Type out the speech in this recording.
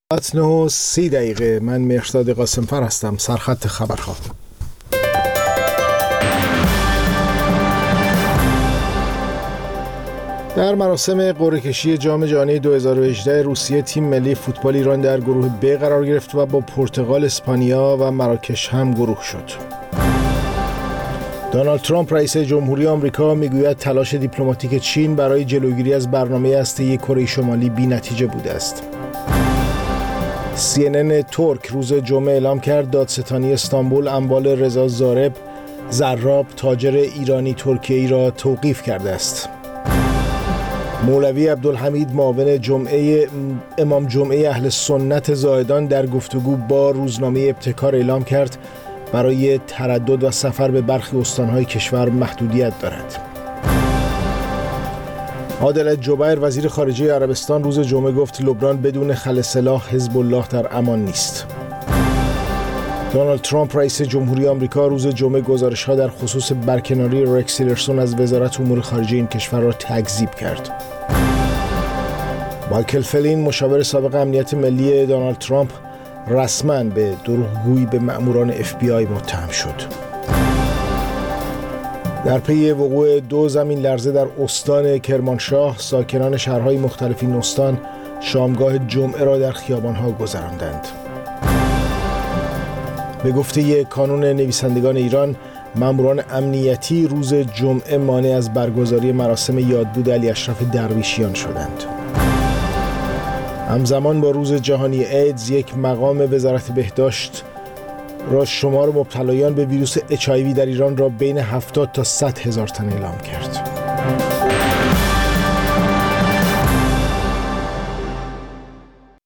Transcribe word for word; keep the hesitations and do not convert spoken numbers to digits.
ساعت نه و سی دقیقه. من مهرداد قاسمفر هستم. سرخط خبرها. در مراسم قرعه کشی جام جهانی دو هزار و هجده روسیه، تیم ملی فوتبال ایران در گروه ب قرار گرفت و با پرتغال، اسپانیا و مراکش هم گروه شد. دونالد ترامپ رئیس جمهوری آمریکا میگوید تلاش دیپلماتیک چین برای جلوگیری از برنامه هسته‌ای کره شمالی بی‌نتیجه بوده است. سی ان ان ترک روز جمعه اعلام کرد دادستانی استانبول اموال رضا زارب، زراب، تاجر ایرانی ترکیه‌ای را توقیف کرده است. مولوی عبدالحمید معاون جمعه امام جمعه اهل سنت زاهدان در گفتگو با روزنامه ابتکار اعلام کرد برای تردد و سفر به برخی استان‌های کشور محدودیت دارد. عادل جبیر وزیر خارجه عربستان روز جمعه گفت لبنان بدون خل سلاح حزب الله در امان نیست. دونالد ترامپ رئیس جمهوری آمریکا روز جمعه گزارش‌ها در خصوص برکناری رکس تیلرسون از وزارت امور خارجه این کشور را تکذیب کرد. مایکل فلین مشاور سابق امنیت ملی دونالد ترامپ رسما به دروغگویی به مأموران اف بی آی متهم شد. در پی وقوع دو زمین لرزه در استان کرمانشاه، ساکنان شهرهای مختلف این استان شامگاه جمعه را در خیابان‌ها گذراندند. به گفته کانون نویسندگان ایران، ماموران امنیتی روز جمعه مانع از برگزاری مراسم یادبود علی اشرف درویشیان شدند. همزمان با روز جهانی ایدز، یک مقام وزارت بهداشت را شمار مبتلایان به ویروس اچ آی وی در ایران را بین هفتاد تا صد هزار تن اعلام کرد.